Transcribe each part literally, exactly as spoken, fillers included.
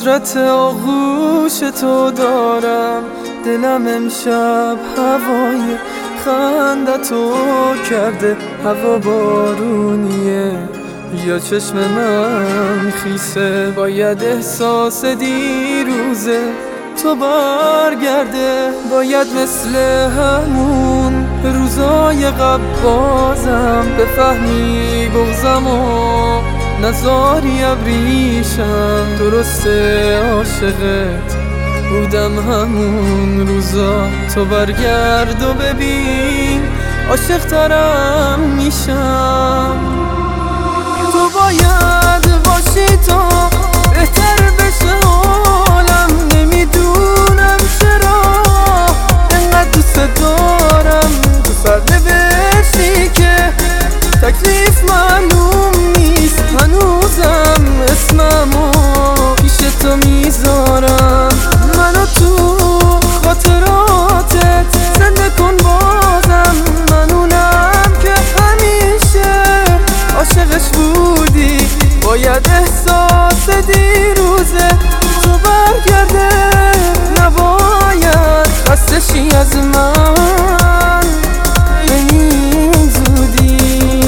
حسرت آغوش تو دارم، دلم امشب هوای خندتو کرده، هوا بارونیه یا چشم من خیسه، باید احساس دیروزه تو برگرده، باید مثل همون روزای قبل بازم بفهمی بغضم و نزاری ابریشم. درسته عاشقت بودم همون روزا، تو برگرد و ببین عاشق ترم میشم. تو باید باشی تو بهتر بشه حالم، نمیدونم چرا انقدر دوست دارم. تو سرنوشتی که تکلیف معلوم نیست، هنوزم اسممو پیش تو میذارم. منو تو خاطراتت زنده کن بازم، منونم که همیشه عاشقش بودی، باید احساس دیروزه تو برگرده، نباید خسته شی از من به این زودی.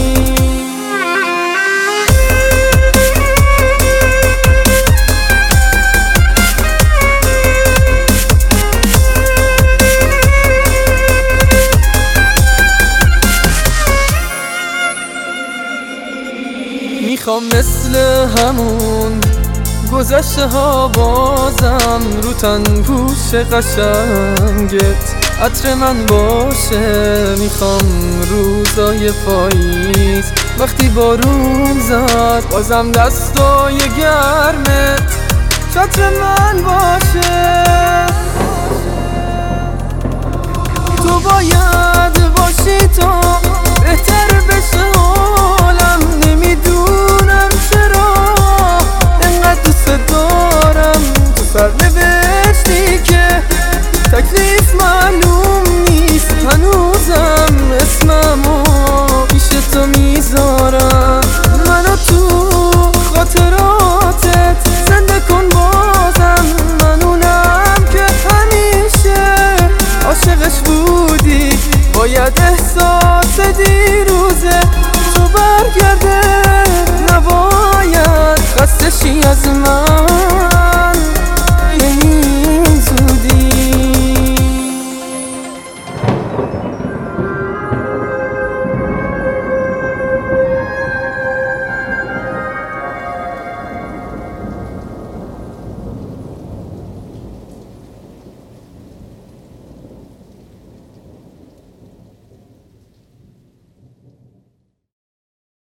میخوام مثل همون گذشته ها بازم رو تن پوش قشنگت عطر من باشه. میخوام روزای پاییز وقتی بارون زد بازم دستای گرمت چتر من باشه. تو باید باشی تو بهتر بشه